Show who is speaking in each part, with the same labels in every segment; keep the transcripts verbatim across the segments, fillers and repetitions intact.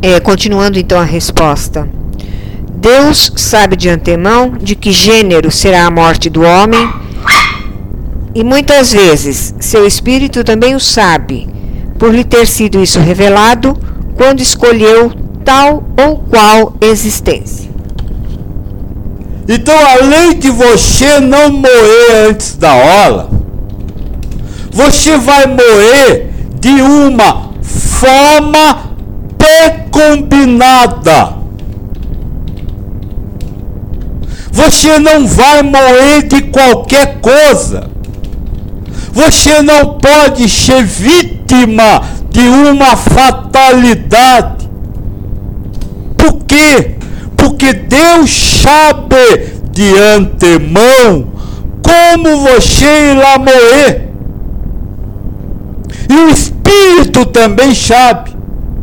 Speaker 1: É, continuando então a resposta. Deus sabe de antemão de que gênero será a morte do homem, e muitas vezes seu Espírito também o sabe, por lhe ter sido isso revelado quando escolheu tal ou qual existência.
Speaker 2: Então, além de você não morrer antes da hora, você vai morrer de uma forma pré-combinada. Você não vai morrer de qualquer coisa. Você não pode ser vítima de uma fatalidade. Por quê? Porque Deus sabe de antemão como você irá morrer. E o Espírito também sabe.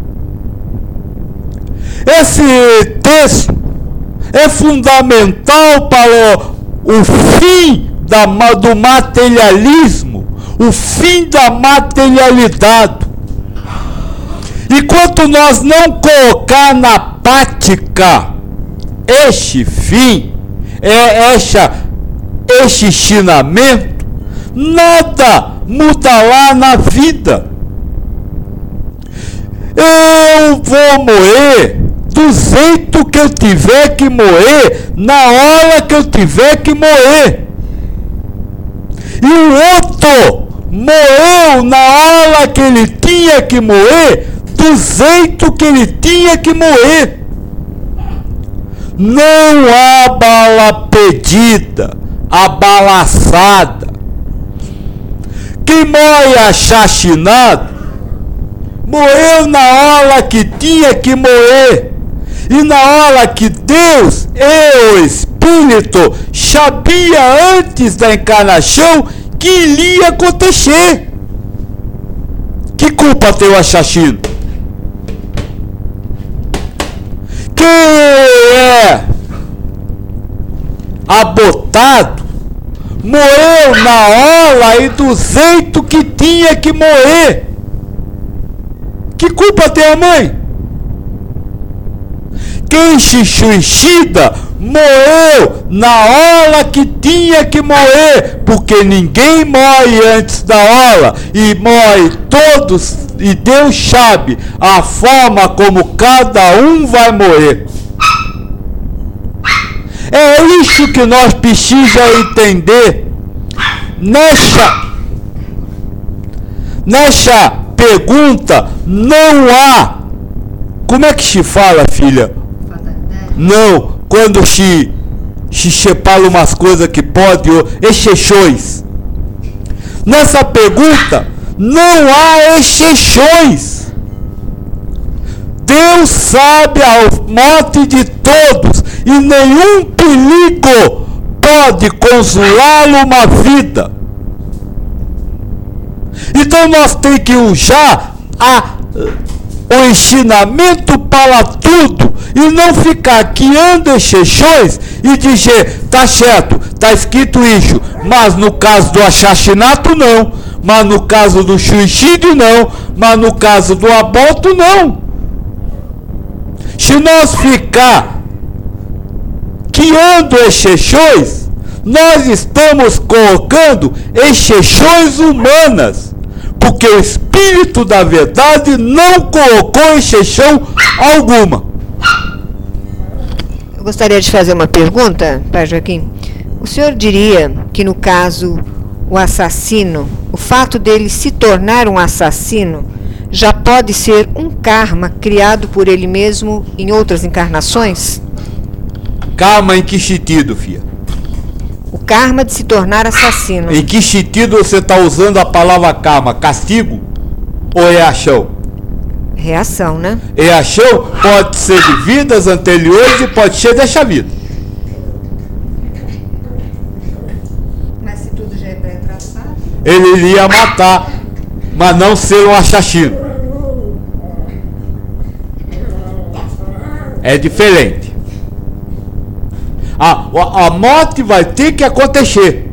Speaker 2: Esse texto é fundamental para o, o fim da, do materialismo, o fim da materialidade. Enquanto nós não colocar na prática este fim, é essa, este ensinamento, nada mudará na vida. Eu vou morrer do jeito que eu tiver que morrer, na hora que eu tiver que morrer. E o outro morreu na hora que ele tinha que morrer, do jeito que ele tinha que morrer. Não há bala perdida, há bala assada. Quem morre assassinado, morreu na hora que tinha que morrer. E na hora que Deus e o Espírito sabia antes da encarnação que iria acontecer. Que culpa tem o assassino? Quem é abotado morreu na hora e do jeito que tinha que morrer. Que culpa tem a mãe? Quem se suicida morreu na hora que tinha que morrer, porque ninguém morre antes da hora, e morre todos, e Deus sabe a forma como cada um vai morrer. É isso que nós precisamos entender nessa, nessa pergunta. Não há, como é que se fala, filha? Não, quando se, se separa umas coisas que pode, exceções. Nessa pergunta, não há exceções. Deus sabe a morte de todos, e nenhum perigo pode consolar uma vida. Então nós temos que usar a, o ensinamento para tudo, e não ficar criando exceções e dizer, tá certo, tá escrito isso, mas no caso do assassinato não, mas no caso do suicídio não, mas no caso do aborto não. Se nós ficar criando exceções, nós estamos colocando exceções humanas, porque o Espírito da verdade não colocou exceção alguma.
Speaker 1: Eu gostaria de fazer uma pergunta, Pai Joaquim. O senhor diria que, no caso, o assassino, o fato dele se tornar um assassino, já pode ser um karma criado por ele mesmo em outras encarnações?
Speaker 2: Karma em que sentido, filha?
Speaker 1: O karma de se tornar assassino.
Speaker 2: Em que sentido você está usando a palavra karma? Castigo ou reação?
Speaker 1: Reação, né?
Speaker 2: Reação pode ser de vidas anteriores e pode ser dessa vida.
Speaker 1: Mas se tudo já é pré-traçado?
Speaker 2: Ele iria matar, mas não ser um assassino. É diferente. A, a morte vai ter que acontecer.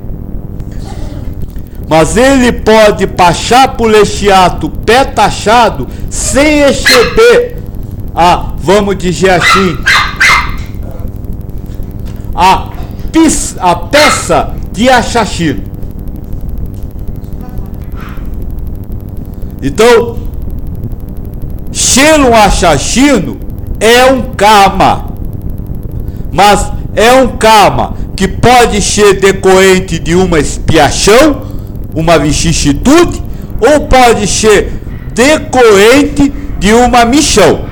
Speaker 2: Mas ele pode passar por esse ato pé taxado sem receber a, vamos dizer assim, a, pis, a peça de assassino. Então, ser um assassino é um karma, mas é um karma que pode ser decorrente de uma expiação, uma vicissitude, ou pode ser decorrente de uma missão.